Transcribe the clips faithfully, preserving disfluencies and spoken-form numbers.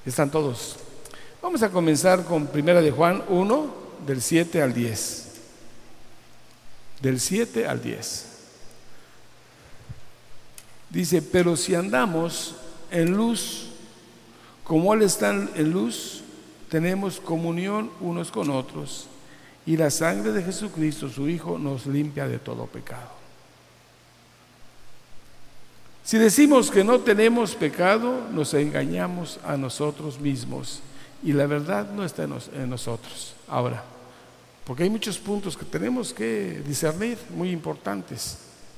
¿Están todos? Vamos a comenzar con Primera de Juan uno, del siete al diez. Del siete al diez. Dice: pero si andamos en luz, como Él está en luz, tenemos comunión unos con otros, y la sangre de Jesucristo, su Hijo, nos limpia de todo pecado. Si decimos que no tenemos pecado, nos engañamos a nosotros mismos, y la verdad no está en nosotros. Ahora, porque hay muchos puntos que tenemos que discernir, muy importantes.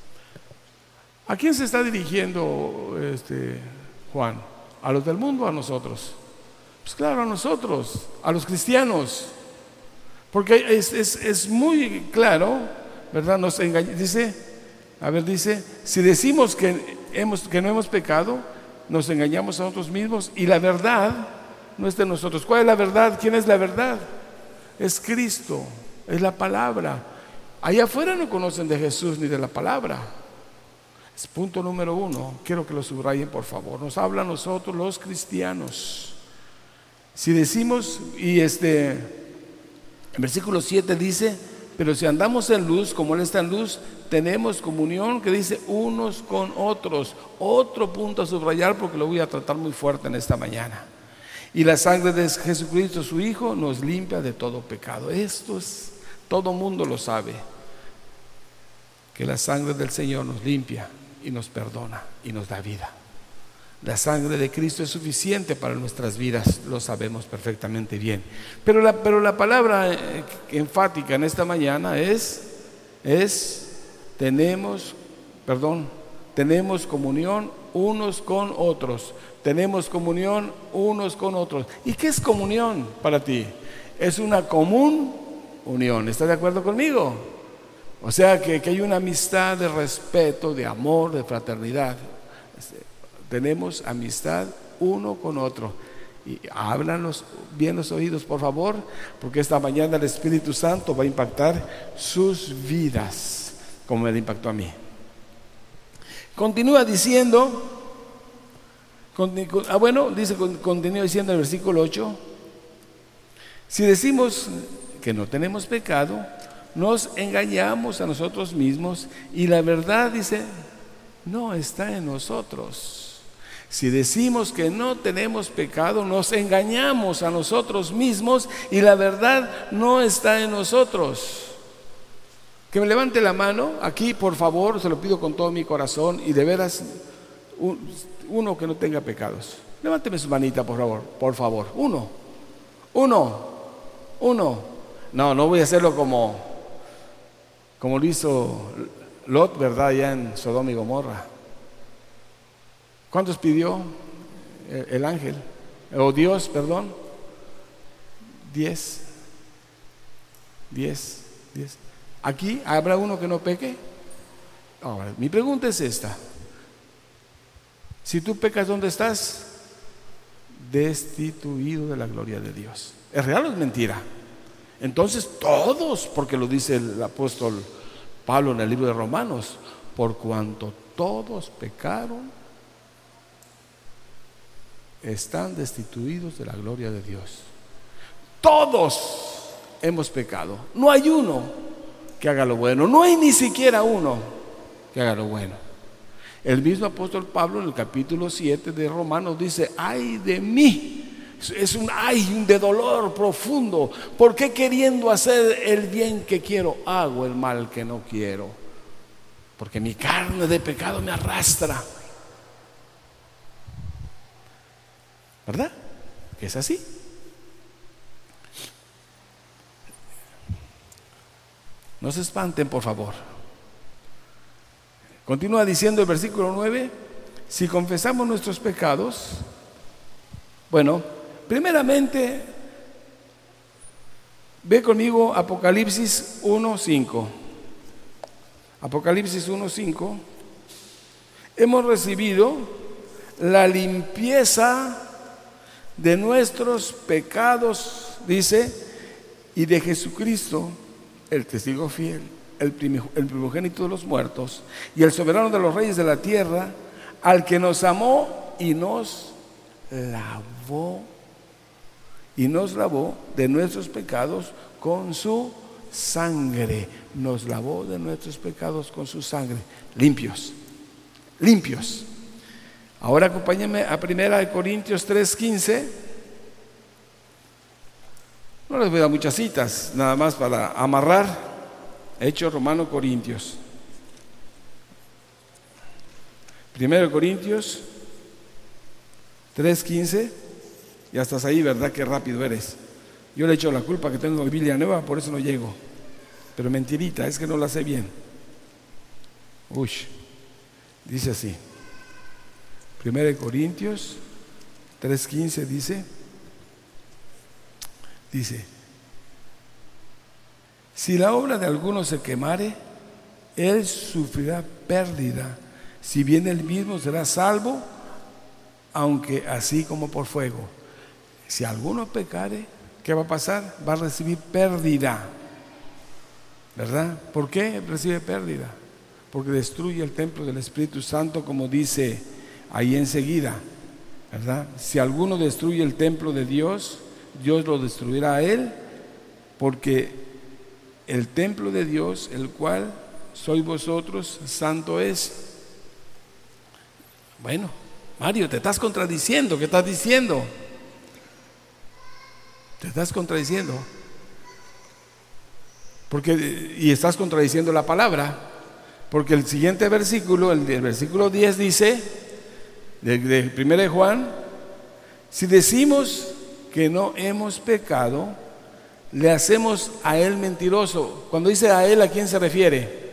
¿A quién se está dirigiendo este Juan? ¿A los del mundo o a nosotros? Pues claro, a nosotros, a los cristianos. Porque es, es, es muy claro, ¿verdad? Nos engaña, dice, a ver, dice, si decimos que, hemos, que no hemos pecado, nos engañamos a nosotros mismos, y la verdad no está en nosotros. ¿Cuál es la verdad? ¿Quién es la verdad? Es Cristo, es la palabra. Allá afuera no conocen de Jesús ni de la palabra. Es punto número uno, quiero que lo subrayen por favor. Nos habla a nosotros los cristianos. Si decimos, y este, en versículo siete dice: pero si andamos en luz, como Él está en luz, tenemos comunión, que dice, unos con otros. Otro punto a subrayar, porque lo voy a tratar muy fuerte en esta mañana. Y la sangre de Jesucristo, su Hijo, nos limpia de todo pecado. Esto es, todo mundo lo sabe, que la sangre del Señor nos limpia y nos perdona y nos da vida. La sangre de Cristo es suficiente para nuestras vidas, lo sabemos perfectamente bien. Pero la, pero la palabra eh, enfática en esta mañana es, es tenemos, perdón, tenemos comunión unos con otros. Tenemos comunión unos con otros. ¿Y qué es comunión para ti? Es una común unión. ¿Estás de acuerdo conmigo? O sea que, que hay una amistad de respeto, de amor, de fraternidad. Tenemos amistad uno con otro. Y háblanos bien los oídos, por favor, porque esta mañana el Espíritu Santo va a impactar sus vidas como me impactó a mí. Continúa diciendo, continu, ah bueno, dice, continúa diciendo el versículo ocho: si decimos que no tenemos pecado, nos engañamos a nosotros mismos, y la verdad, dice, no está en nosotros. Si decimos que no tenemos pecado, nos engañamos a nosotros mismos, y la verdad no está en nosotros. Que me levante la mano aquí, por favor, se lo pido con todo mi corazón, y de veras, un, uno que no tenga pecados. Levánteme su manita, por favor, por favor. Uno, uno, uno. No, no voy a hacerlo como, como lo hizo Lot, ¿verdad? Allá en Sodoma y Gomorra. ¿Cuántos pidió el, el ángel? O Dios, perdón. Diez. Diez. Diez. ¿Aquí habrá uno que no peque? Ahora, mi pregunta es esta: si tú pecas, ¿dónde estás? Destituido de la gloria de Dios. ¿Es real o es mentira? Entonces todos, porque lo dice el apóstol Pablo en el libro de Romanos, por cuanto todos pecaron, están destituidos de la gloria de Dios. Todos hemos pecado. No hay uno que haga lo bueno. No hay ni siquiera uno que haga lo bueno. El mismo apóstol Pablo en el capítulo siete de Romanos dice: ay de mí. Es un ay, un de dolor profundo. ¿Por qué queriendo hacer el bien que quiero, hago el mal que no quiero? Porque mi carne de pecado me arrastra. ¿Verdad? Que es así. No se espanten, por favor. Continúa diciendo el versículo nueve: si confesamos nuestros pecados, bueno, primeramente, ve conmigo Apocalipsis uno cinco. Apocalipsis uno cinco. Hemos recibido la limpieza de nuestros pecados, dice, y de Jesucristo, el testigo fiel, el primogénito de los muertos y el soberano de los reyes de la tierra, al que nos amó y nos lavó y nos lavó de nuestros pecados con su sangre. Nos lavó de nuestros pecados con su sangre. Limpios, limpios. Ahora acompáñenme a primera de Corintios tres quince. No les voy a dar muchas citas, nada más para amarrar. Hechos Romano Corintios. Primera de Corintios tres quince. Ya estás ahí, ¿verdad? Qué rápido eres. Yo le echo la culpa que tengo Biblia nueva, por eso no llego. Pero mentirita, es que no la sé bien. Uy, dice así. Primera de Corintios tres quince dice, dice, si la obra de alguno se quemare, él sufrirá pérdida, si bien él mismo será salvo, aunque así como por fuego. Si alguno pecare, ¿qué va a pasar? Va a recibir pérdida, ¿verdad? ¿Por qué recibe pérdida? Porque destruye el templo del Espíritu Santo, como dice ahí enseguida, ¿verdad? Si alguno destruye el templo de Dios, Dios lo destruirá a él, porque el templo de Dios, el cual sois vosotros, santo es. Bueno, Mario, te estás contradiciendo. ¿Qué estás diciendo? Te estás contradiciendo. Porque, y estás contradiciendo la palabra, porque el siguiente versículo, el, el versículo diez dice, de, de primera de Juan, si decimos que no hemos pecado, le hacemos a él mentiroso. Cuando dice a él, ¿a quién se refiere?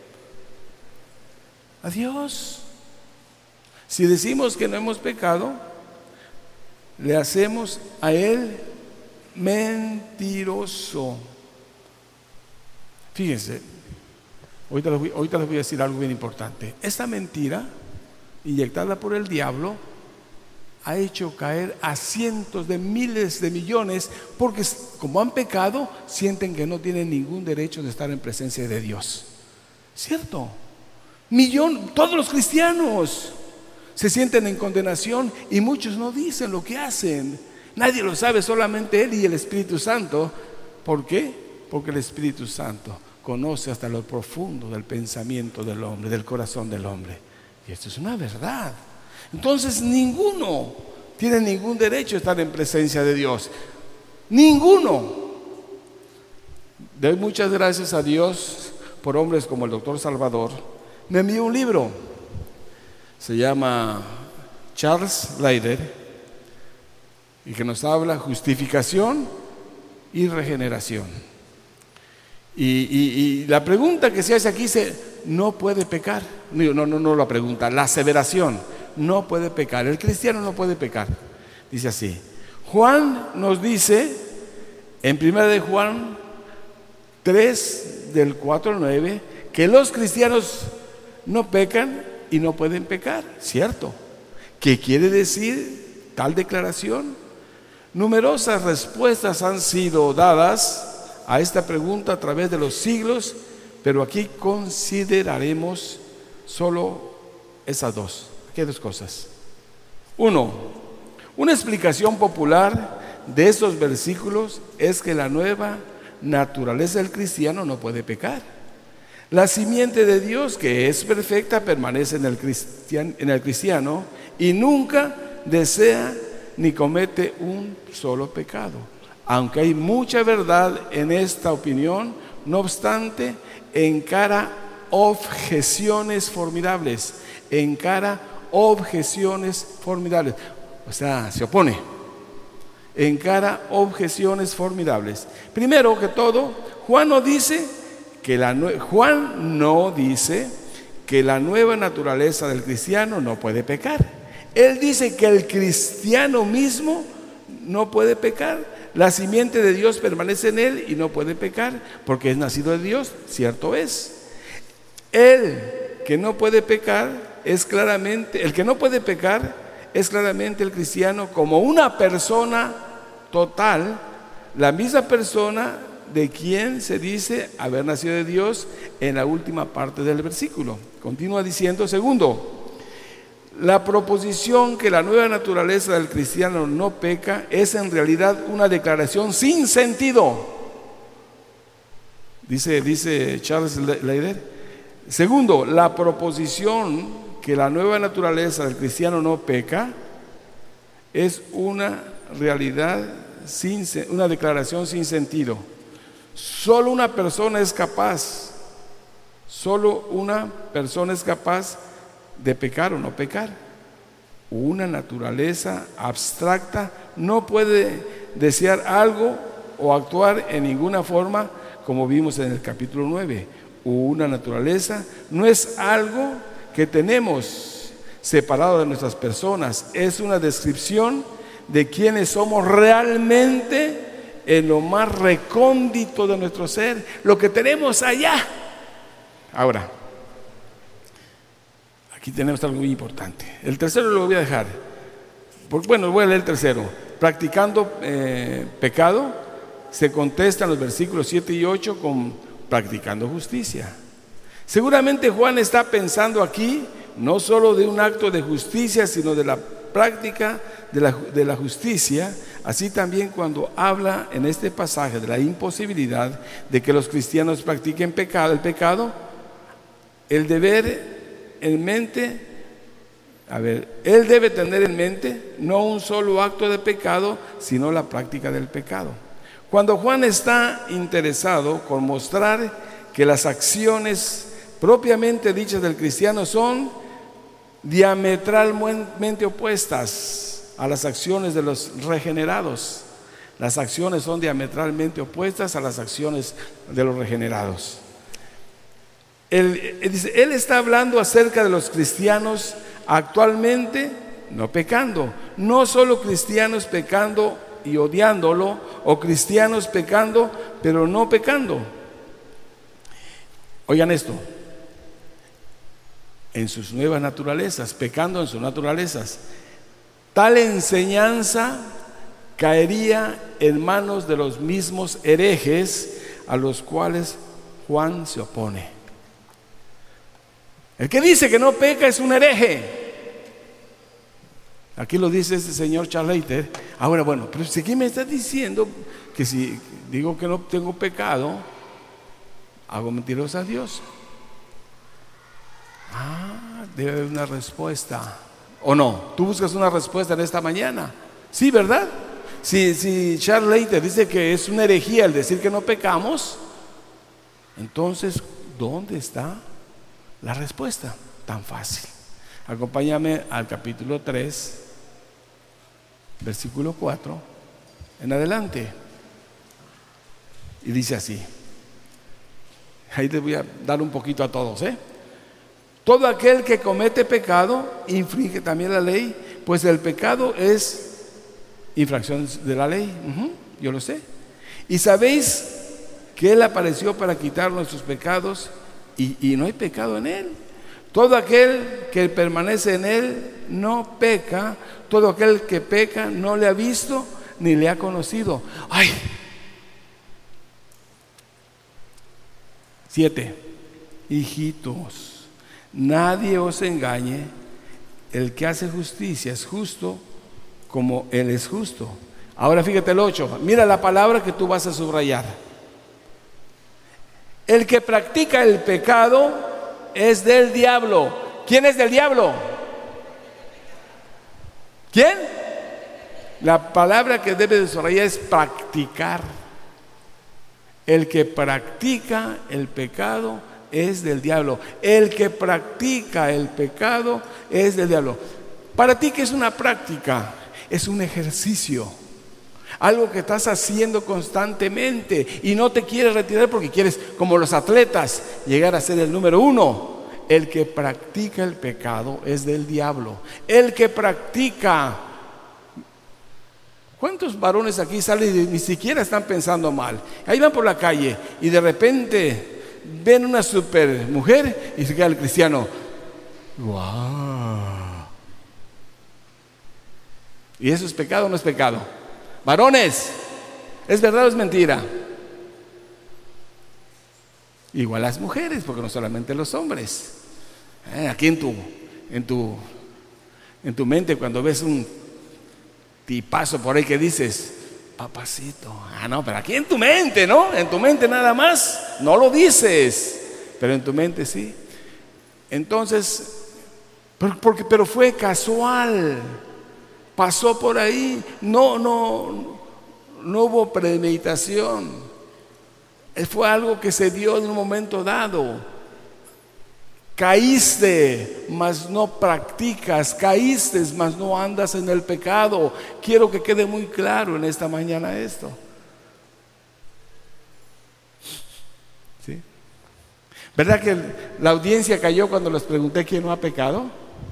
A Dios. Si decimos que no hemos pecado, le hacemos a él mentiroso. Fíjense, ahorita les, voy, ahorita les voy a decir algo bien importante. Esta mentira, inyectada por el diablo, ha hecho caer a cientos de miles de millones, porque como han pecado, sienten que no tienen ningún derecho de estar en presencia de Dios. ¿Cierto? Millón, todos los cristianos se sienten en condenación y muchos no dicen lo que hacen. Nadie lo sabe, solamente Él y el Espíritu Santo. ¿Por qué? Porque el Espíritu Santo conoce hasta lo profundo del pensamiento del hombre, del corazón del hombre. Y esto es una verdad. Entonces ninguno tiene ningún derecho a estar en presencia de Dios. Ninguno. Doy muchas gracias a Dios por hombres como el doctor Salvador. Me envió un libro. Se llama Charles Leider, y que nos habla justificación y regeneración. Y, y, y la pregunta que se hace aquí dice, no puede pecar. No, no, no, no la pregunta, la aseveración. No puede pecar, el cristiano no puede pecar. Dice así, Juan nos dice en primera de Juan tres del cuatro al nueve que los cristianos no pecan y no pueden pecar, ¿cierto? ¿Qué quiere decir tal declaración? Numerosas respuestas han sido dadas a esta pregunta a través de los siglos, pero aquí consideraremos solo esas dos. ¿Qué dos cosas? Uno, una explicación popular de estos versículos es que la nueva naturaleza del cristiano no puede pecar. La simiente de Dios, que es perfecta, permanece en el cristiano, en el cristiano y nunca desea ni comete un solo pecado. Aunque hay mucha verdad en esta opinión, no obstante, encara objeciones formidables, encara objeciones formidables, o sea, se opone, encara objeciones formidables. Primero que todo, Juan no dice que la Juan no dice que la nueva naturaleza del cristiano no puede pecar. Él dice que el cristiano mismo no puede pecar. La simiente de Dios permanece en él y no puede pecar porque es nacido de Dios, cierto es. Él que no puede pecar es claramente, el que no puede pecar es claramente el cristiano como una persona total, la misma persona de quien se dice haber nacido de Dios en la última parte del versículo. Continúa diciendo, segundo, La proposición que la nueva naturaleza del cristiano no peca es en realidad una declaración sin sentido. Dice, dice Charles Leider. Segundo, la proposición que la nueva naturaleza del cristiano no peca es una realidad sin, una declaración sin sentido. Solo una persona es capaz, solo una persona es capaz de pecar o no pecar. Una naturaleza abstracta no puede desear algo o actuar en ninguna forma, como vimos en el capítulo nueve. Una naturaleza no es algo que tenemos separado de nuestras personas, es una descripción de quienes somos realmente en lo más recóndito de nuestro ser, lo que tenemos allá. Ahora, aquí tenemos algo muy importante. El tercero lo voy a dejar. Porque, bueno, voy a leer el tercero. Practicando eh, pecado, se contestan los versículos siete y ocho con practicando justicia. Seguramente Juan está pensando aquí no solo de un acto de justicia, sino de la práctica de la, de la justicia. Así también cuando habla en este pasaje de la imposibilidad de que los cristianos practiquen pecado, el pecado, el deber en mente, a ver, él debe tener en mente no un solo acto de pecado, sino la práctica del pecado. Cuando Juan está interesado con mostrar que las acciones propiamente dichas del cristiano son diametralmente opuestas a las acciones de los regenerados. Las acciones son diametralmente opuestas a las acciones de los regenerados. Él, él, dice, él está hablando acerca de los cristianos actualmente no pecando, no solo cristianos pecando y odiándolo, o cristianos pecando pero no pecando. Oigan esto, en sus nuevas naturalezas, pecando en sus naturalezas. Tal enseñanza caería en manos de los mismos herejes a los cuales Juan se opone. El que dice que no peca es un hereje. Aquí lo dice este señor Charles Leider. Ahora, bueno, pero si aquí me está diciendo que si digo que no tengo pecado, hago mentiroso a Dios. Ah, debe haber una respuesta. ¿O no? Tú buscas una respuesta en esta mañana. Sí, ¿verdad? Si, si Charles Leider dice que es una herejía el decir que no pecamos, entonces, ¿dónde está la respuesta? Tan fácil. Acompáñame al capítulo tres, versículo cuatro en adelante. Y dice así. Ahí les voy a dar un poquito a todos, ¿eh? Todo aquel que comete pecado infringe también la ley, pues el pecado es infracción de la ley. Uh-huh, yo lo sé. Y sabéis que Él apareció para quitar nuestros pecados y, y no hay pecado en Él. Todo aquel que permanece en Él no peca. Todo aquel que peca no le ha visto ni le ha conocido. ¡Ay! Siete. Hijitos, nadie os engañe. El que hace justicia es justo como Él es justo. Ahora fíjate el ocho. Mira la palabra que tú vas a subrayar. El que practica el pecado es del diablo. ¿Quién es del diablo? ¿Quién? La palabra que debe de subrayar es practicar. El que practica el pecado es del diablo. El que practica el pecado es del diablo. Para ti, ¿qué es una práctica? Es un ejercicio, algo que estás haciendo constantemente y no te quieres retirar porque quieres, como los atletas, llegar a ser el número uno. El que practica el pecado es del diablo. El que practica. ¿Cuántos varones aquí salen y ni siquiera están pensando mal? Ahí van por la calle y de repente ven una super mujer y se queda el cristiano. ¡Wow! ¿Y eso es pecado o no es pecado? Varones, ¿es verdad o es mentira? Igual las mujeres, porque no solamente los hombres. Eh, aquí en tu, en tu En tu mente, cuando ves un tipazo por ahí que dices, papacito, ah no, pero aquí en tu mente, ¿no? En tu mente nada más, no lo dices, pero en tu mente sí. Entonces, pero, porque, pero fue casual, pasó por ahí, no, no, no hubo premeditación, fue algo que se dio en un momento dado. Caíste, mas no practicas, caíste, mas no andas en el pecado. Quiero que quede muy claro en esta mañana esto. ¿Sí? ¿Verdad que la audiencia cayó cuando les pregunté quién no ha pecado?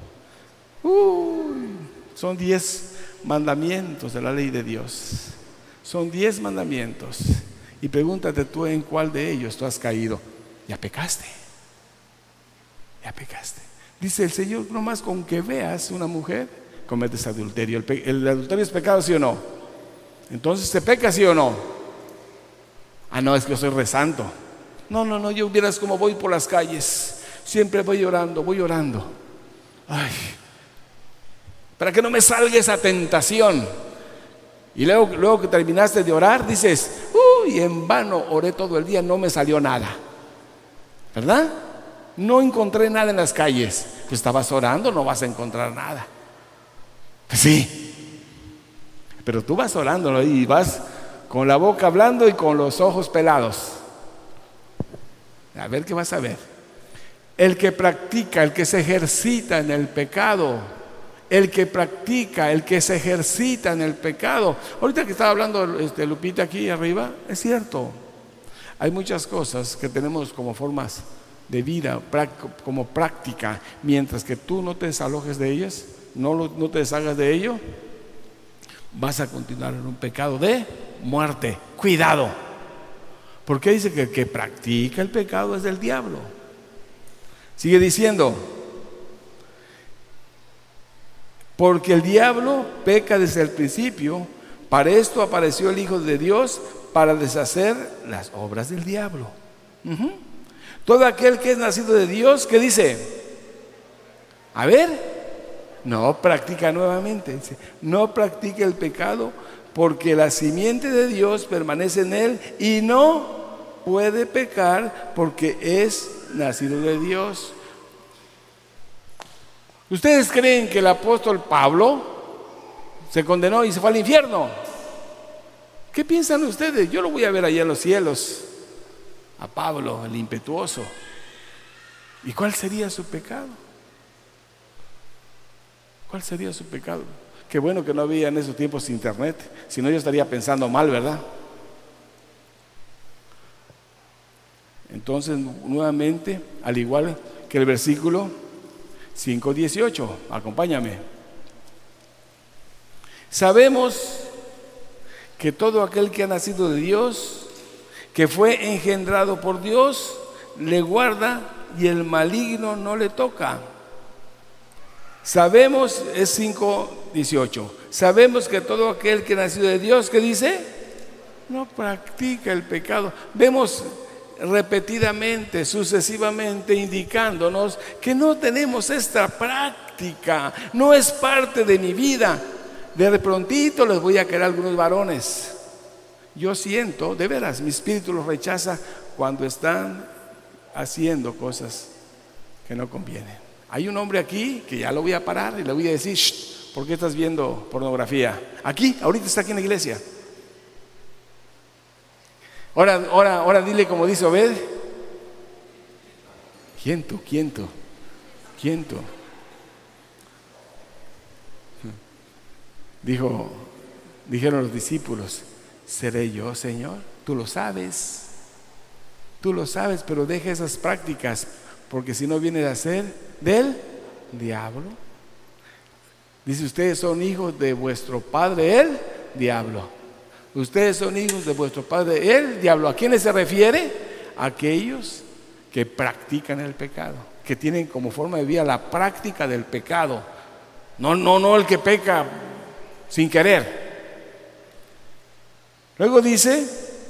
Uy, son diez mandamientos de la ley de Dios. Son diez mandamientos. Y pregúntate tú en cuál de ellos tú has caído. Ya pecaste. Ya pecaste. Dice el Señor, nomás con que veas una mujer, cometes adulterio. ¿El, pe- el adulterio es pecado, sí o no? Entonces, ¿se peca, sí o no? Ah, no, es que yo soy resanto. No, no, no, yo vieras cómo voy por las calles. Siempre voy orando, voy orando. Ay, para que no me salga esa tentación. Y luego, luego que terminaste de orar, dices, uy, en vano oré todo el día, no me salió nada. ¿Verdad? No encontré nada en las calles. Pues estabas orando, no vas a encontrar nada. Pues sí, pero tú vas orando, ¿no? Y vas con la boca hablando y con los ojos pelados. A ver qué vas a ver. El que practica, el que se ejercita en el pecado, el que practica, el que se ejercita en el pecado. Ahorita que estaba hablando este, Lupita aquí arriba, es cierto. Hay muchas cosas que tenemos como formas de vida, como práctica, mientras que tú no te desalojes de ellas, no, lo, no te deshagas de ello, vas a continuar en un pecado de muerte. Cuidado, porque dice que el que practica el pecado es del diablo. Sigue diciendo, porque el diablo peca desde el principio. Para esto apareció el Hijo de Dios, para deshacer las obras del diablo. uh-huh. Todo aquel que es nacido de Dios, ¿qué dice? A ver, no practica nuevamente, dice, no practica el pecado, porque la simiente de Dios permanece en él y no puede pecar porque es nacido de Dios. ¿Ustedes creen que el apóstol Pablo se condenó y se fue al infierno? ¿Qué piensan ustedes? Yo lo voy a ver allá en los cielos, a Pablo, el impetuoso. ¿Y cuál sería su pecado? ¿Cuál sería su pecado? Qué bueno que no había en esos tiempos internet, si no yo estaría pensando mal, ¿verdad? Entonces, nuevamente, al igual que el versículo cinco dieciocho, acompáñame. Sabemos que todo aquel que ha nacido de Dios, que fue engendrado por Dios, le guarda y el maligno no le toca. Sabemos, es cinco dieciocho, sabemos que todo aquel que ha nacido de Dios, ¿qué dice? No practica el pecado. Vemos repetidamente, sucesivamente, indicándonos que no tenemos esta práctica, no es parte de mi vida. De prontito les voy a caer a algunos varones. Yo siento, de veras, mi espíritu los rechaza cuando están haciendo cosas que no convienen. Hay un hombre aquí que ya lo voy a parar y le voy a decir, shh, ¿por qué estás viendo pornografía? Aquí, ahorita está aquí en la iglesia. Ahora, ahora, ahora dile como dice Obed. ¿Quién tú? ¿Quién tú? ¿Quién tú? Dijo, dijeron los discípulos, ¿seré yo, Señor? Tú lo sabes, tú lo sabes, pero deja esas prácticas, porque si no viene a ser del diablo. Dice, ustedes son hijos de vuestro padre, el diablo. Ustedes son hijos de vuestro padre, el diablo. ¿A quiénes se refiere? A aquellos que practican el pecado, que tienen como forma de vida la práctica del pecado. No, no, no el que peca sin querer. Luego dice,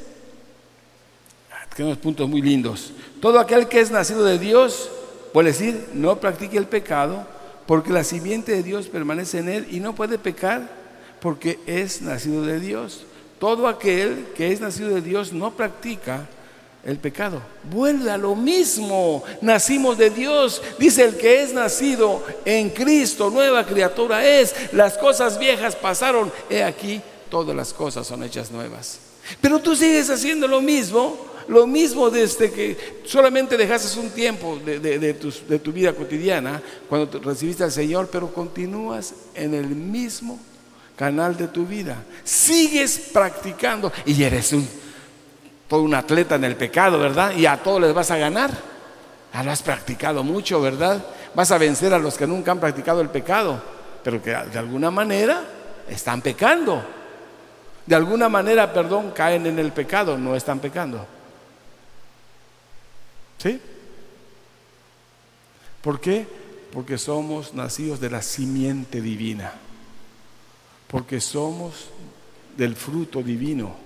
tiene unos puntos muy lindos. Todo aquel que es nacido de Dios, puede decir, no practique el pecado, porque la simiente de Dios permanece en él y no puede pecar porque es nacido de Dios. Todo aquel que es nacido de Dios no practica el pecado. Vuelve a lo mismo. Nacimos de Dios. Dice: el que es nacido en Cristo, nueva criatura es. Las cosas viejas pasaron, he aquí, todas las cosas son hechas nuevas. Pero tú sigues haciendo lo mismo, lo mismo desde que solamente dejaste un tiempo de, de, de, tu, de tu vida cotidiana, cuando te recibiste al Señor, pero continúas en el mismo canal de tu vida. Sigues practicando y eres un, todo un atleta en el pecado, ¿verdad? Y a todos les vas a ganar. Ya lo has practicado mucho, ¿verdad? Vas a vencer a los que nunca han practicado el pecado, pero que de alguna manera están pecando. De alguna manera, perdón, caen en el pecado, no están pecando. ¿Sí? ¿Por qué? Porque somos nacidos de la simiente divina. Porque somos del fruto divino.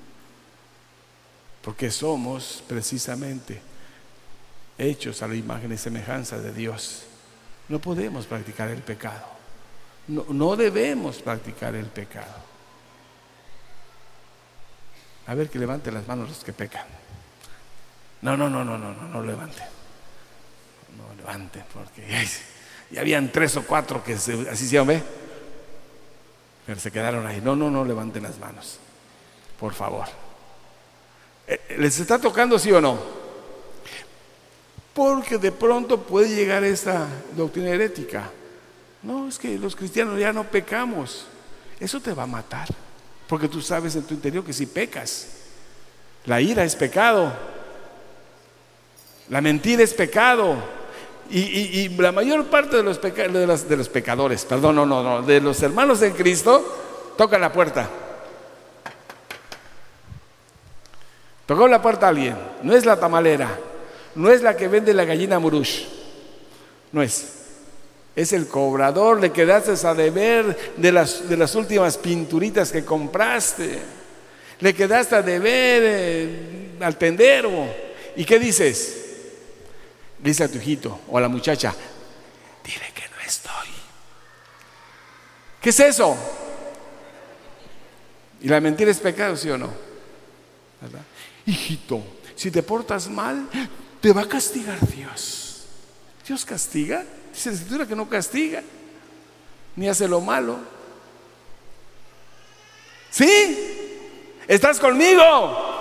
Porque somos precisamente hechos a la imagen y semejanza de Dios. No podemos practicar el pecado. No, no debemos practicar el pecado. A ver, que levanten las manos los que pecan. No, no, no, no, no, no, no levanten. No levanten, porque ya, ya habían tres o cuatro que se, así se llama, pero se quedaron ahí. No, no, no levanten las manos, por favor. ¿Les está tocando, sí o no? Porque de pronto puede llegar esta doctrina herética. No, es que los cristianos ya no pecamos. Eso te va a matar, porque tú sabes en tu interior que si pecas, la ira es pecado, la mentira es pecado, y, y, y la mayor parte de los, peca, de, los, de los pecadores, perdón, no, no, no, de los hermanos en Cristo, tocan la puerta. Tocó la puerta a alguien. No es la tamalera, no es la que vende la gallina murush, no es. Es el cobrador, le quedaste a deber de las, de las últimas pinturitas que compraste. Le quedaste a deber eh, al tendero. ¿Y qué dices? Dice a tu hijito o a la muchacha: dile que no estoy. ¿Qué es eso? ¿Y la mentira es pecado, sí o no? ¿Verdad? Hijito, si te portas mal, te va a castigar Dios. ¿Dios castiga? Dice la Escritura que no castiga, ni hace lo malo. ¿Sí? ¿Estás conmigo?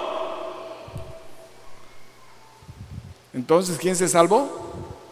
Entonces, ¿quién se salvó?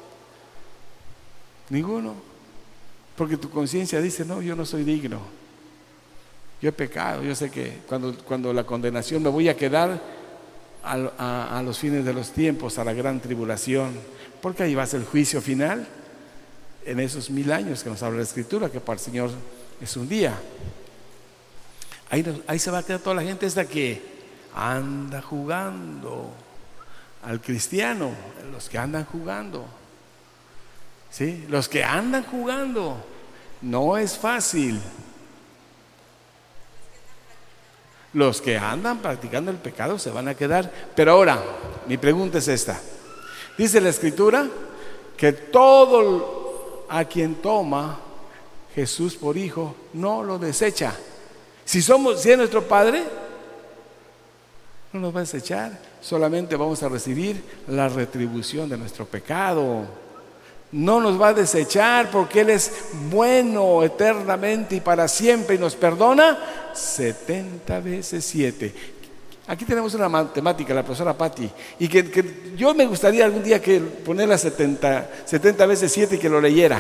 Ninguno. Porque tu conciencia dice: no, yo no soy digno. Yo he pecado. Yo sé que cuando, cuando la condenación me voy a quedar a, a, a los fines de los tiempos, a la gran tribulación, porque ahí va a ser el juicio final. En esos mil años que nos habla la Escritura, que para el Señor es un día. Ahí, ahí se va a quedar toda la gente esta que anda jugando al cristiano, los que andan jugando, ¿sí? Los que andan jugando. No es fácil. Los que andan practicando el pecado se van a quedar. Pero ahora, mi pregunta es esta. Dice la Escritura que todo a quien toma Jesús por hijo no lo desecha. Si somos, si es nuestro Padre, no nos va a desechar. Solamente vamos a recibir la retribución de nuestro pecado. No nos va a desechar porque Él es bueno eternamente y para siempre, y nos perdona setenta veces siete. Aquí tenemos una matemática, la profesora Patti, y que, que yo me gustaría algún día que ponerla setenta, setenta veces siete y que lo leyera.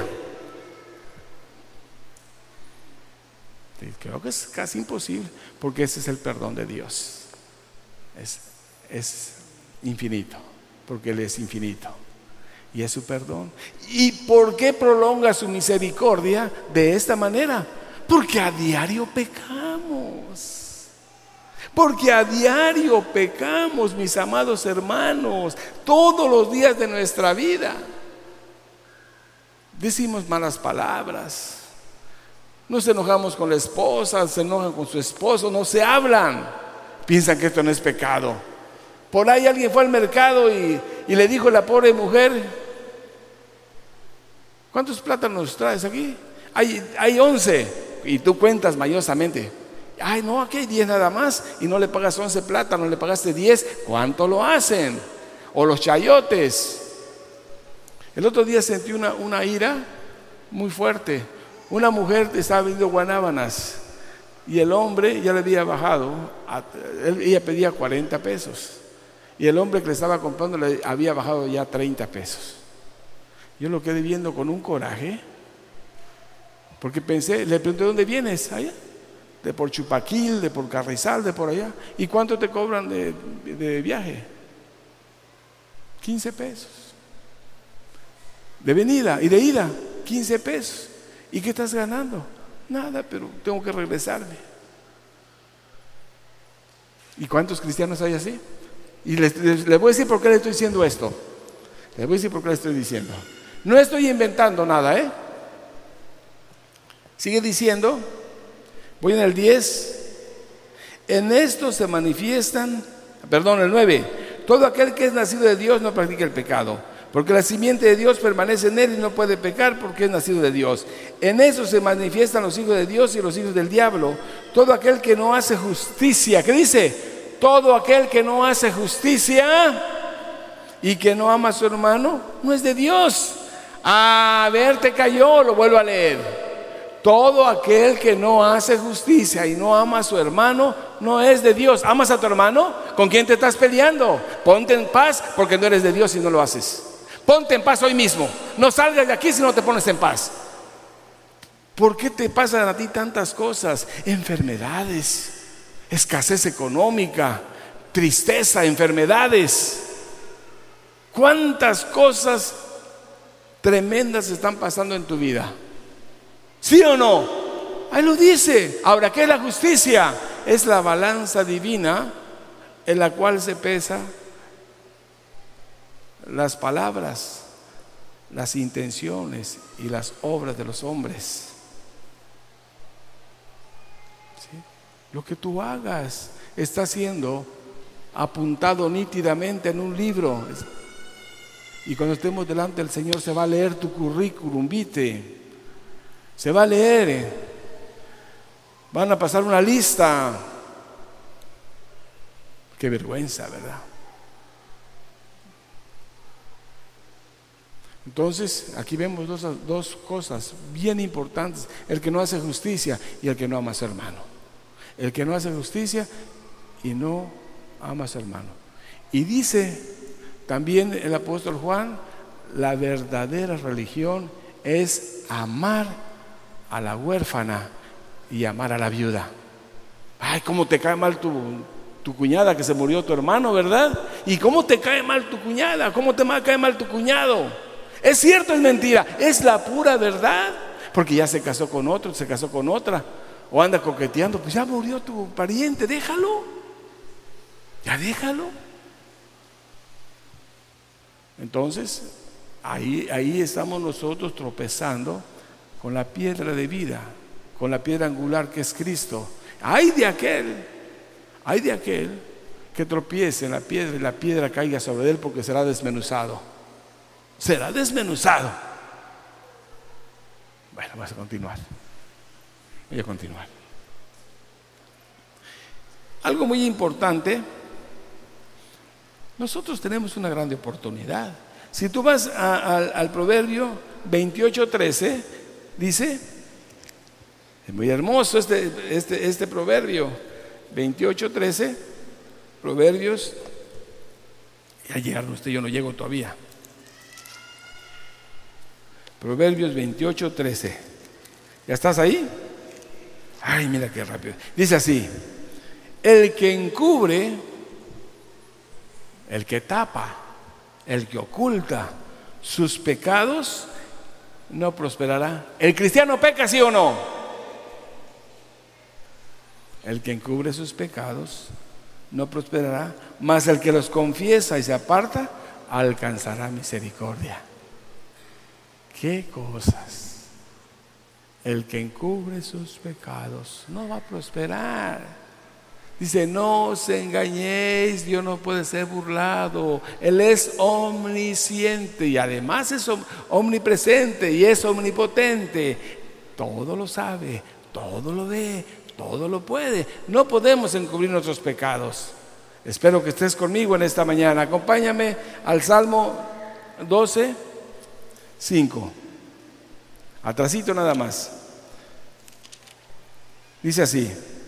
Creo que es casi imposible, porque ese es el perdón de Dios. Es, es infinito, porque Él es infinito. Y es su perdón. ¿Y por qué prolonga su misericordia de esta manera? Porque a diario pecamos. Porque a diario pecamos, mis amados hermanos, todos los días de nuestra vida. Decimos malas palabras, nos enojamos con la esposa, se enojan con su esposo, no se hablan, piensan que esto no es pecado. Por ahí alguien fue al mercado y, y le dijo a la pobre mujer: ¿Cuántos plátanos traes aquí? Hay, hay once. Y tú cuentas mañosamente. Ay, no, aquí hay diez nada más. Y no le pagas once plátanos, le pagaste diez. ¿Cuánto lo hacen? O los chayotes. El otro día sentí una, una ira muy fuerte. Una mujer estaba vendiendo guanábanas y el hombre ya le había bajado, a, él, ella pedía cuarenta pesos y el hombre que le estaba comprando le había bajado ya treinta pesos. Yo lo quedé viendo con un coraje, porque pensé, le pregunté, ¿dónde vienes? Allá, de por Chupaquil, de por Carrizal, de por allá. ¿Y cuánto te cobran de, de viaje? quince pesos. De venida y de ida, quince pesos. ¿Y qué estás ganando? Nada, pero tengo que regresarme. ¿Y cuántos cristianos hay así? Y les, les, les voy a decir por qué le estoy diciendo esto. Les voy a decir por qué le estoy diciendo. No estoy inventando nada, ¿eh? Sigue diciendo, voy en el diez. En esto se manifiestan, perdón, el nueve. Todo aquel que es nacido de Dios no practica el pecado, porque la simiente de Dios permanece en él y no puede pecar porque es nacido de Dios. En eso se manifiestan los hijos de Dios y los hijos del diablo. Todo aquel que no hace justicia, ¿qué dice? Todo aquel que no hace justicia y que no ama a su hermano, no es de Dios. A ver, te cayó, lo vuelvo a leer. Todo aquel que no hace justicia y no ama a su hermano, no es de Dios. ¿Amas a tu hermano? ¿Con quién te estás peleando? Ponte en paz porque no eres de Dios y no lo haces. Ponte en paz hoy mismo. No salgas de aquí si no te pones en paz. ¿Por qué te pasan a ti tantas cosas? Enfermedades, escasez económica, tristeza, enfermedades. ¿Cuántas cosas tremendas están pasando en tu vida? ¿Sí o no? Ahí lo dice. Ahora, ¿qué es la justicia? Es la balanza divina en la cual se pesa las palabras, las intenciones y las obras de los hombres. ¿Sí? Lo que tú hagas está siendo apuntado nítidamente en un libro. Y cuando estemos delante del Señor se va a leer tu currículum vitae. Se va a leer. Van a pasar una lista. Qué vergüenza, ¿verdad? Entonces, aquí vemos dos, dos cosas bien importantes: el que no hace justicia y el que no ama a su hermano. El que no hace justicia y no ama a su hermano. Y dice también el apóstol Juan, la verdadera religión es amar a la huérfana y amar a la viuda. Ay, cómo te cae mal tu, tu cuñada que se murió tu hermano, ¿verdad? Y cómo te cae mal tu cuñada, cómo te cae mal tu cuñado. ¿Es cierto o es mentira? Es la pura verdad. Porque ya se casó con otro, se casó con otra, o anda coqueteando. Pues ya murió tu pariente, déjalo. Ya déjalo. Entonces, ahí, ahí estamos nosotros tropezando con la piedra de vida, con la piedra angular que es Cristo. Ay de aquel, ay de aquel que tropiece en la piedra y la piedra caiga sobre él, porque será desmenuzado. Será desmenuzado. Bueno, vamos a continuar. Voy a continuar. Algo muy importante. Nosotros tenemos una gran oportunidad. Si tú vas a, a, al Proverbio veintiocho trece, dice, es muy hermoso este, este, este Proverbio veintiocho trece, Proverbios. Ya llegaron usted, yo no llego todavía. Proverbios veintiocho trece. ¿Ya estás ahí? Ay, mira qué rápido. Dice así: el que encubre, el que tapa, el que oculta sus pecados no prosperará. ¿El cristiano peca, sí o no? El que encubre sus pecados no prosperará, mas el que los confiesa y se aparta alcanzará misericordia. ¿Qué cosas? El que encubre sus pecados no va a prosperar. Dice, no os engañéis, Dios no puede ser burlado. Él es omnisciente y además es omnipresente y es omnipotente. Todo lo sabe, todo lo ve, todo lo puede. No podemos encubrir nuestros pecados. Espero que estés conmigo en esta mañana. Acompáñame al Salmo doce, cinco. Atrasito nada más. Dice así: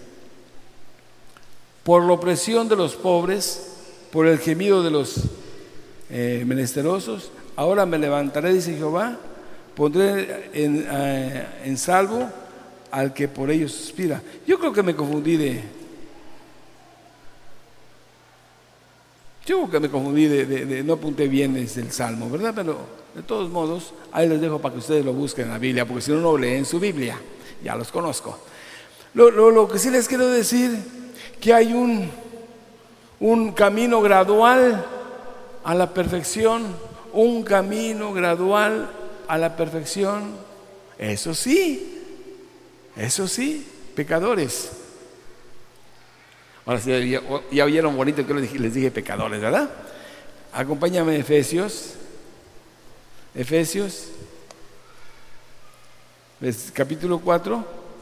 por la opresión de los pobres, por el gemido de los eh, menesterosos, ahora me levantaré, dice Jehová, pondré en, eh, en salvo al que por ellos suspira. Yo creo que me confundí de... Yo creo que me confundí de, de, de no apunté bien desde el Salmo, ¿verdad? Pero de todos modos, ahí les dejo para que ustedes lo busquen en la Biblia, porque si no, no leen su Biblia. Ya los conozco. Lo, lo, lo que sí les quiero decir, que hay un, un camino gradual a la perfección, un camino gradual a la perfección. Eso sí, eso sí, pecadores. Ahora sí, ya, ya oyeron bonito que les dije, les dije pecadores, ¿verdad? Acompáñame a Efesios, Efesios, capítulo cuatro,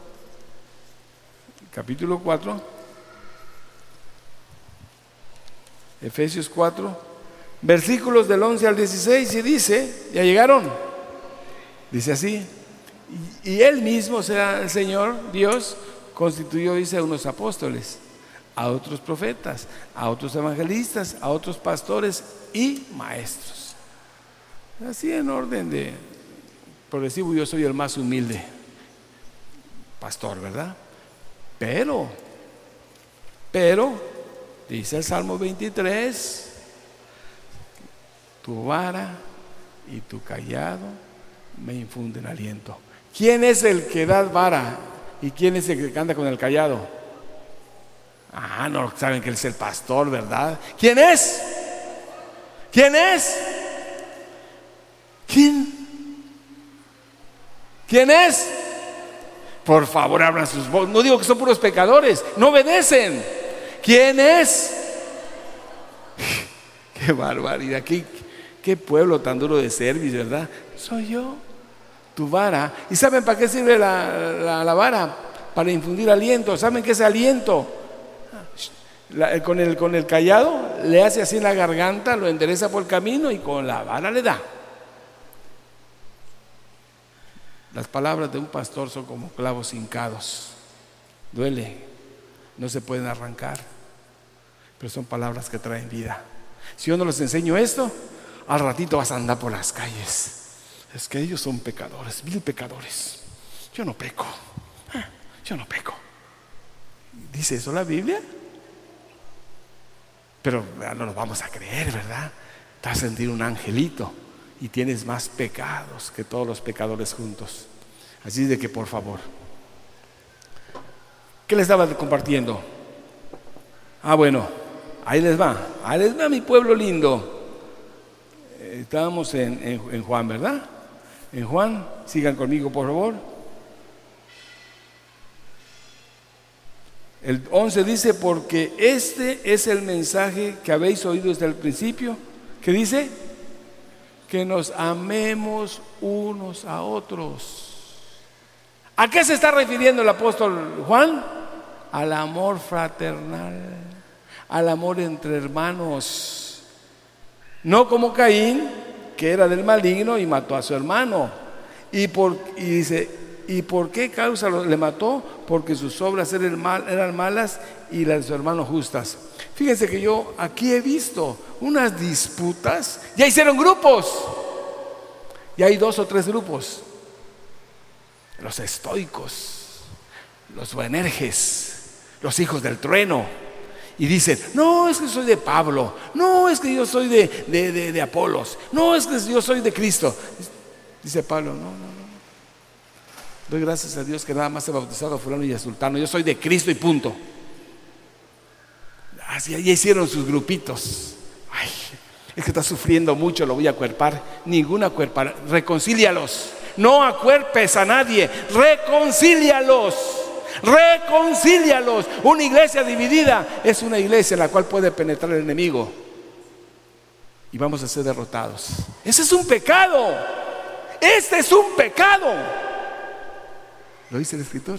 capítulo cuatro, Efesios cuatro, versículos del once al dieciséis, y dice, ¿ya llegaron? Dice así: y, y Él mismo, será el Señor Dios, constituyó, dice, a unos apóstoles, a otros profetas, a otros evangelistas, a otros pastores y maestros. Así en orden de progresivo, yo soy el más humilde pastor, ¿verdad? Pero, pero, dice el Salmo veintitrés, tu vara y tu cayado me infunden aliento. ¿Quién es el que da vara y quién es el que anda con el cayado? Ah, no saben que él es el pastor, ¿verdad? ¿Quién es? ¿Quién es? ¿Quién? ¿Quién es? Por favor, abran sus voces. No digo que son puros pecadores, no obedecen. ¿Quién es? Qué barbaridad, qué, qué pueblo tan duro de servicio, ¿verdad? Soy yo, tu vara. ¿Y saben para qué sirve la, la, la vara? Para infundir aliento. ¿Saben qué es aliento? La, con, el, con el cayado le hace así en la garganta, lo endereza por el camino y con la vara le da. Las palabras de un pastor son como clavos hincados. Duele, no se pueden arrancar, pero son palabras que traen vida. Si yo no les enseño esto, al ratito vas a andar por las calles. Es que ellos son pecadores, mil pecadores. Yo no peco, yo no peco. ¿Dice eso la Biblia? Pero no lo vamos a creer, ¿verdad? Te vas a sentir un angelito y tienes más pecados que todos los pecadores juntos. Así de que, por favor, ¿qué les estaba compartiendo? Ah, bueno, ahí les va, ahí les va, mi pueblo lindo. eh, Estábamos en, en, en Juan, ¿verdad? En Juan, sigan conmigo, por favor. El once dice, porque este es el mensaje que habéis oído desde el principio. ¿Qué dice? Que nos amemos unos a otros. ¿A qué se está refiriendo el apóstol Juan? Al amor fraternal, al amor entre hermanos. No como Caín, que era del maligno y mató a su hermano. Y, por, y dice, ¿y por qué causa le mató? Porque sus obras eran, mal, eran malas y las de su hermano justas. Fíjense que yo aquí he visto unas disputas. Ya hicieron grupos. Ya hay dos o tres grupos. Los estoicos, los boanerges, los hijos del trueno. Y dicen, no, es que soy de Pablo. No, es que yo soy de, de, de, de Apolos. No, es que yo soy de Cristo. Dice Pablo, no, no, no. Doy gracias a Dios que nada más he bautizado a fulano y a sultano. Yo soy de Cristo y punto. Así ya hicieron sus grupitos. Ay, es que está sufriendo mucho, lo voy a acuerpar. Ninguna acuerpar, reconcílialos. No acuerpes a nadie, reconcílialos. reconcílialos. Una iglesia dividida es una iglesia en la cual puede penetrar el enemigo y vamos a ser derrotados. Ese es un pecado. Este es un pecado. Lo dice la Escritura.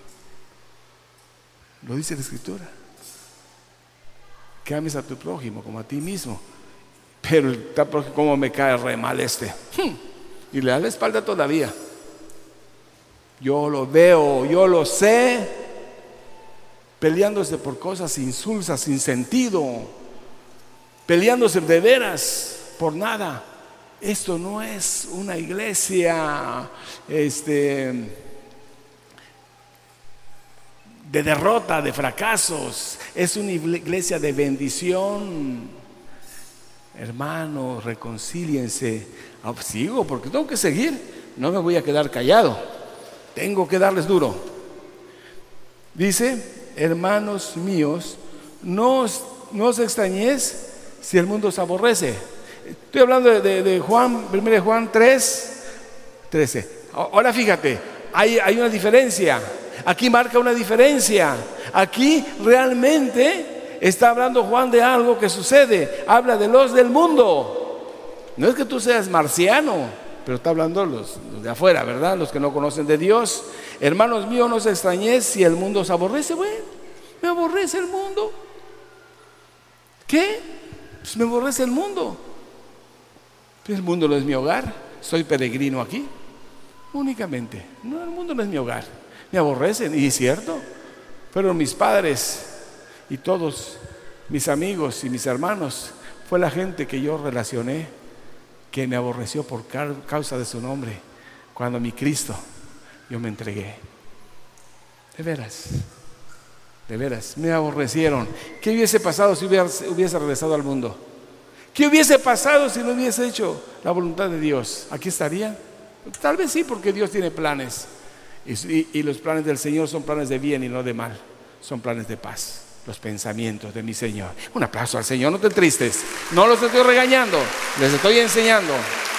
Lo dice la Escritura. Que ames a tu prójimo como a ti mismo. Pero el prójimo, como me cae re mal este. Y le da la espalda todavía. Yo lo veo, yo lo sé. Peleándose por cosas insulsas, sin sentido. Peleándose de veras por nada. Esto no es una iglesia este, de derrota, de fracasos. Es una iglesia de bendición. Hermanos, reconcíliense. Ah, sigo porque tengo que seguir. No me voy a quedar callado. Tengo que darles duro. Dice, hermanos míos, no os, no os extrañéis si el mundo os aborrece. Estoy hablando de, de, de Juan, primero de Juan tres, trece. Ahora fíjate, hay, hay una diferencia. Aquí marca una diferencia. Aquí realmente está hablando Juan de algo que sucede. Habla de los del mundo. No es que tú seas marciano, pero está hablando los, los de afuera, ¿verdad? Los que no conocen de Dios. Hermanos míos, no os extrañéis si el mundo os aborrece. Bueno, me aborrece el mundo. ¿Qué? Pues me aborrece el mundo. El mundo no es mi hogar, soy peregrino aquí, únicamente. No, el mundo no es mi hogar, me aborrecen, y es cierto. Pero mis padres y todos mis amigos y mis hermanos fue la gente que yo relacioné que me aborreció por causa de su nombre. Cuando mi Cristo yo me entregué, de veras, de veras, me aborrecieron. ¿Qué hubiese pasado si hubiese, hubiese regresado al mundo? ¿Qué hubiese pasado si no hubiese hecho la voluntad de Dios? ¿Aquí estaría? Tal vez sí, porque Dios tiene planes. Y, y, y los planes del Señor son planes de bien y no de mal. Son planes de paz. Los pensamientos de mi Señor. Un aplauso al Señor, no te tristes. No los estoy regañando, les estoy enseñando.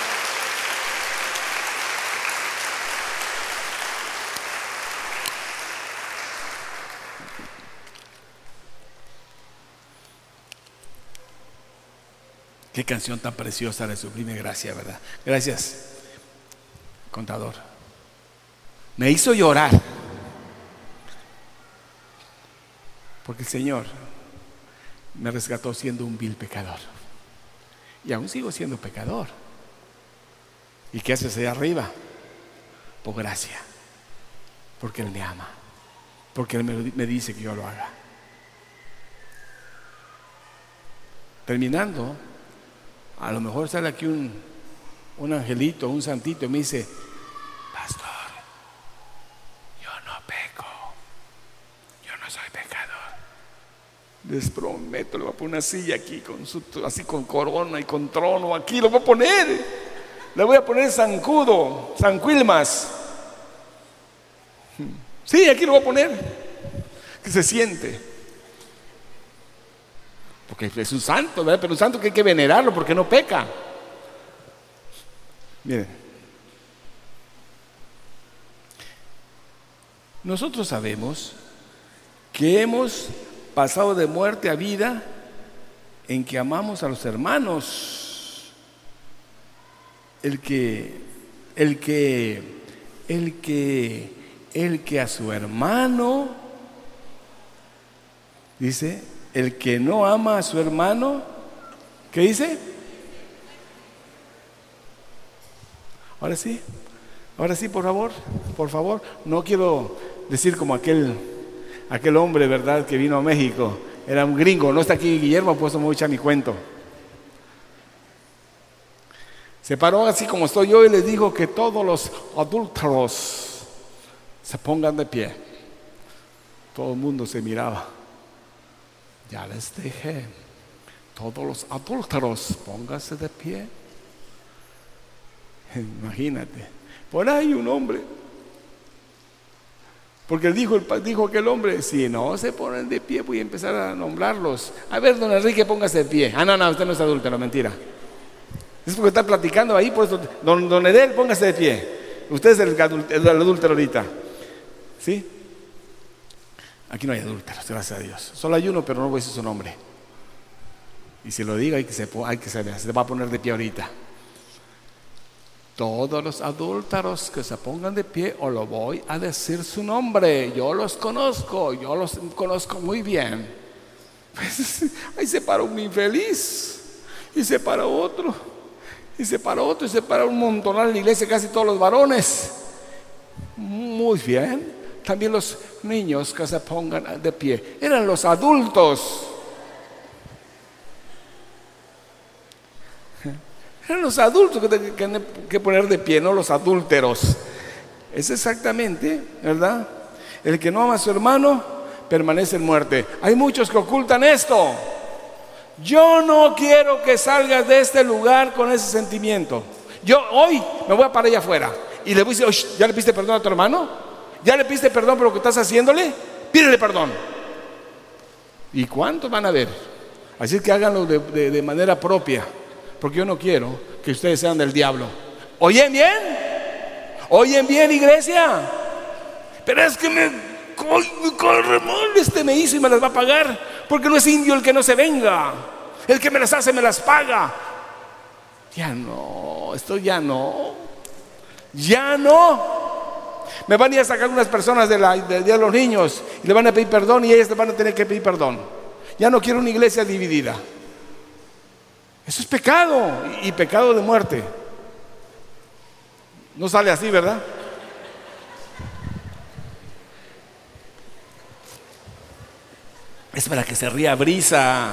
Qué canción tan preciosa de Sublime Gracia, ¿verdad? Gracias, contador. Me hizo llorar. Porque el Señor me rescató siendo un vil pecador. Y aún sigo siendo pecador. ¿Y qué haces allá arriba? Por gracia. Porque Él me ama. Porque Él me, me dice que yo lo haga. Terminando, a lo mejor sale aquí un, un angelito, un santito y me dice: pastor, yo no peco, yo no soy pecador. Les prometo, le voy a poner una silla aquí, con su, así con corona y con trono, aquí lo voy a poner. Le voy a poner zancudo, zancuilmas. Sí, aquí lo voy a poner. Que se siente. Porque es un santo, ¿verdad? Pero un santo que hay que venerarlo porque no peca. Miren, nosotros sabemos que hemos pasado de muerte a vida en que amamos a los hermanos. El que, el que, el que, el que a su hermano, dice, el que no ama a su hermano, ¿qué dice? Ahora sí, ahora sí, por favor, por favor. No quiero decir como aquel, aquel hombre, ¿verdad?, que vino a México. Era un gringo, no está aquí Guillermo, pues no me voy a echar mi cuento. Se paró así como estoy yo y les dijo que todos los adúlteros se pongan de pie. Todo el mundo se miraba. Ya les dije, todos los adúlteros, pónganse de pie. Imagínate, por ahí un hombre, porque dijo, dijo aquel hombre: si no se ponen de pie, voy a empezar a nombrarlos. A ver, don Enrique, póngase de pie. Ah, no, no, usted no es adúltero, mentira. Es porque está platicando ahí, por eso, don, don Edel, póngase de pie. Usted es el, el adúltero ahorita, ¿sí? Aquí no hay adúlteros, gracias a Dios. Solo hay uno, pero no voy a decir su nombre. Y si lo digo, hay que se, hay que se, se va a poner de pie ahorita. Todos los adúlteros que se pongan de pie, o lo voy a decir su nombre. Yo los conozco, yo los conozco muy bien. Pues, ahí se para un infeliz, y se para otro, y se para otro, y se para un montonal en la iglesia, casi todos los varones. Muy bien. También los niños que se pongan de pie. Eran los adultos. Eran los adultos que tenían que poner de pie, no los adúlteros. Es exactamente, ¿verdad? El que no ama a su hermano permanece en muerte. Hay muchos que ocultan esto. Yo no quiero que salgas de este lugar con ese sentimiento. Yo hoy me voy a parar allá afuera y le voy a decir, ¿ya le pediste perdón a tu hermano? ¿Ya le pediste perdón por lo que estás haciéndole? Pídele perdón. ¿Y cuántos van a ver? Así que háganlo de, de, de manera propia, porque yo no quiero que ustedes sean del diablo. ¿Oyen bien? ¿Oyen bien, iglesia? Pero es que me corre mal, este me hizo y me las va a pagar, porque no es indio el que no se venga. El que me las hace me las paga. Ya no, esto ya no. Ya no. Me van a ir a sacar unas personas de la, del Día de los Niños y le van a pedir perdón y ellas le van a tener que pedir perdón. Ya no quiero una iglesia dividida. Eso es pecado, y, y pecado de muerte. No sale así, ¿verdad? Es para que se ría Brisa.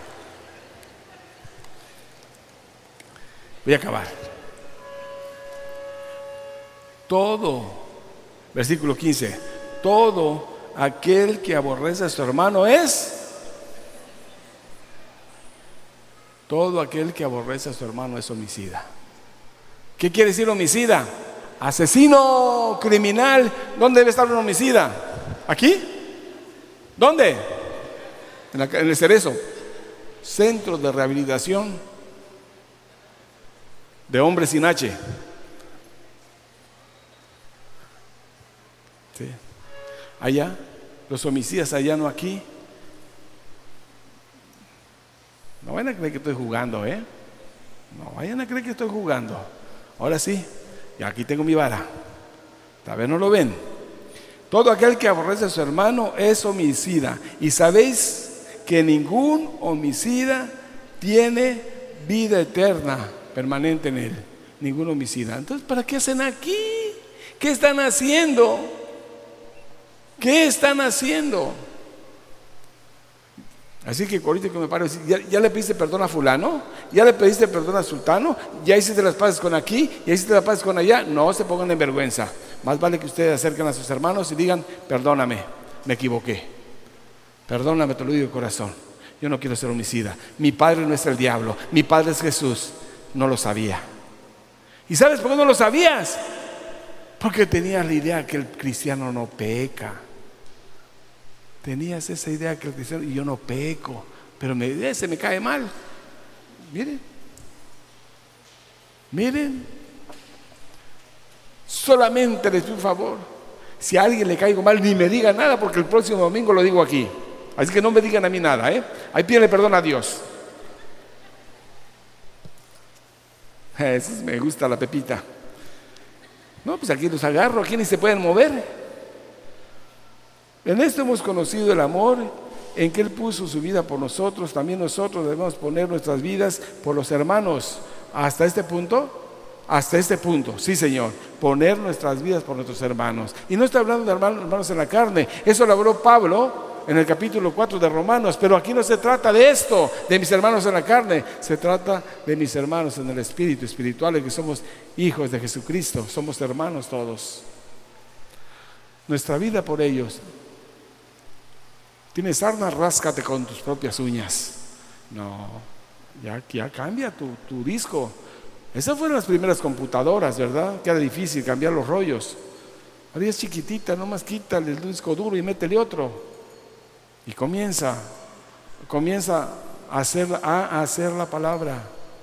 Voy a acabar. Todo, versículo quince, todo aquel que aborrece a su hermano es... Todo aquel que aborrece a su hermano es homicida. ¿Qué quiere decir homicida? Asesino, criminal. ¿Dónde debe estar un homicida? ¿Aquí? ¿Dónde? En, la, en el Cerezo. Centro de rehabilitación de hombres sin H. Sí. Allá, los homicidas allá, no aquí. No vayan a creer que estoy jugando, ¿eh? No vayan a creer que estoy jugando. Ahora sí, y aquí tengo mi vara. Tal vez no lo ven. Todo aquel que aborrece a su hermano es homicida. Y sabéis que ningún homicida tiene vida eterna permanente en él. Ningún homicida. Entonces, ¿para qué hacen aquí? ¿Qué están haciendo? ¿Qué están haciendo? Así que ahorita que me paro, ¿ya, ya le pediste perdón a fulano? ¿Ya le pediste perdón a sultano? ¿Ya hiciste las paces con aquí? ¿Ya hiciste las paces con allá? No se pongan en vergüenza. Más vale que ustedes acerquen a sus hermanos y digan, perdóname, me equivoqué. Perdóname, te lo digo de corazón. Yo no quiero ser homicida. Mi padre no es el diablo, mi padre es Jesús. No lo sabía. ¿Y sabes por qué no lo sabías? Porque tenías la idea que el cristiano no peca. Tenías esa idea que el cristiano, y yo no peco, pero me, se me cae mal. Miren, miren, solamente les pido un favor. Si a alguien le caigo mal, ni me diga nada, porque el próximo domingo lo digo aquí. Así que no me digan a mí nada, ¿eh? Ahí pídele perdón a Dios. Eso me gusta la pepita. No, pues aquí los agarro, aquí ni se pueden mover. En esto hemos conocido el amor en que Él puso su vida por nosotros. También nosotros debemos poner nuestras vidas por los hermanos. Hasta este punto, hasta este punto, sí, Señor, poner nuestras vidas por nuestros hermanos. Y no está hablando de hermanos, hermanos en la carne. Eso lo habló Pablo en el capítulo cuatro de Romanos. Pero aquí no se trata de esto, de mis hermanos en la carne. Se trata de mis hermanos en el espíritu, espirituales, que somos hijos de Jesucristo. Somos hermanos todos. Nuestra vida por ellos. Tienes sarna, ráscate con tus propias uñas. No, ya, ya cambia tu, tu disco. Esas fueron las primeras computadoras, ¿verdad? Que era difícil cambiar los rollos. Ahora es chiquitita, nomás quítale el disco duro y métele otro. Y comienza, comienza a hacer, a hacer la palabra.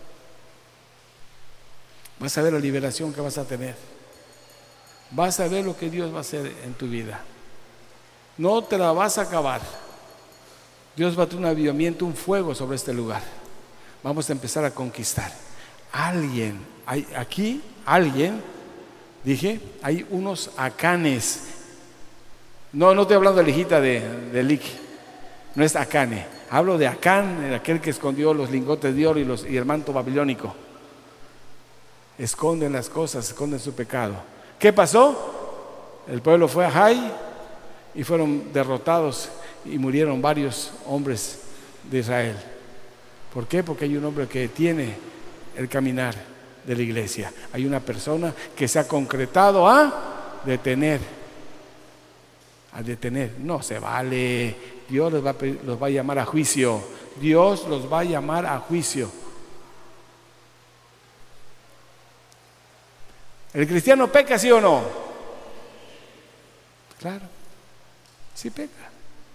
Vas a ver la liberación que vas a tener. Vas a ver lo que Dios va a hacer en tu vida. No te la vas a acabar. Dios va a tener un avivamiento, un fuego sobre este lugar. Vamos a empezar a conquistar. Alguien, hay aquí, alguien, dije, hay unos acanes. No, no estoy hablando de la hijita de, de Lick, no es Acane. Hablo de Acán, aquel que escondió los lingotes de oro y, los, y el manto babilónico. Esconden las cosas, esconden su pecado. ¿Qué pasó? El pueblo fue a Jai y fueron derrotados y murieron varios hombres de Israel. ¿Por qué? Porque hay un hombre que tiene el caminar de la iglesia. Hay una persona que se ha concretado a detener. A detener. No se vale. Dios los va a, los va a llamar a juicio. Dios los va a llamar a juicio. ¿El cristiano peca, sí o no? Claro, sí peca.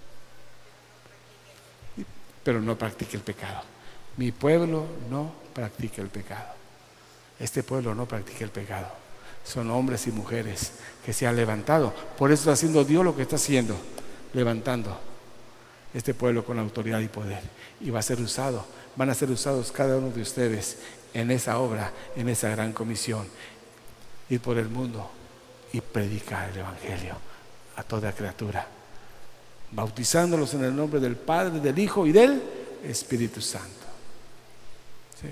Pero no practica el pecado. Mi pueblo no practica el pecado. Este pueblo no practica el pecado. Son hombres y mujeres que se han levantado. Por eso está haciendo Dios lo que está haciendo, levantando este pueblo con autoridad y poder. Y va a ser usado, van a ser usados cada uno de ustedes en esa obra, en esa gran comisión. Ir por el mundo y predicar el evangelio a toda criatura, bautizándolos en el nombre del Padre, del Hijo y del Espíritu Santo. ¿Sí?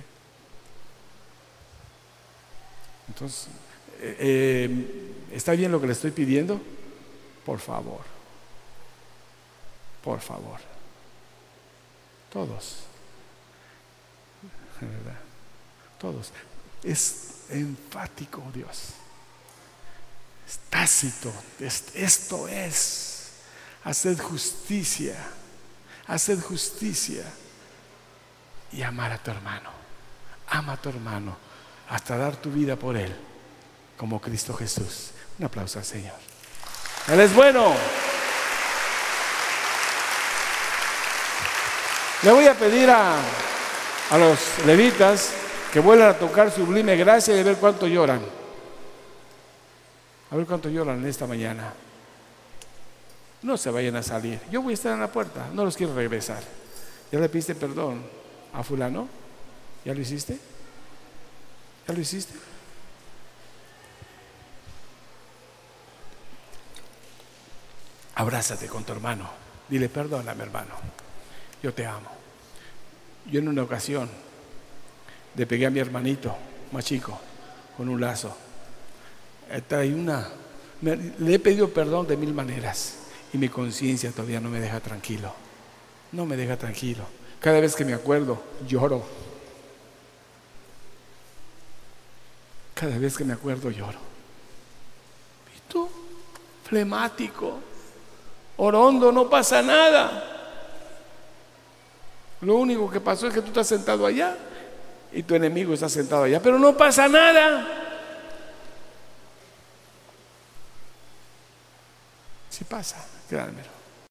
Entonces, eh, eh, ¿está bien lo que le estoy pidiendo? Por favor, por favor, todos, ¿verdad? Todos. Es enfático Dios, es tácito. Esto es hacer justicia, hacer justicia y amar a tu hermano. Ama a tu hermano hasta dar tu vida por él, como Cristo Jesús. Un aplauso al Señor. Él es bueno. Le voy a pedir a, a los levitas que vuelvan a tocar Sublime Gracia y a ver cuánto lloran. A ver cuánto lloran en esta mañana. No se vayan a salir. Yo voy a estar en la puerta, no los quiero regresar. ¿Ya le pediste perdón a fulano? ¿Ya lo hiciste? ¿Ya lo hiciste? Abrázate con tu hermano. Dile, perdóname, hermano. Yo te amo. Yo en una ocasión le pegué a mi hermanito más chico con un lazo. Trae una, me, le he pedido perdón de mil maneras y mi conciencia todavía no me deja tranquilo. No me deja tranquilo. Cada vez que me acuerdo, lloro. Cada vez que me acuerdo, lloro. ¿Y tú? Flemático, orondo, no pasa nada. Lo único que pasó es que tú estás sentado allá y tu enemigo está sentado allá, pero no pasa nada. Sí pasa, créanmelo.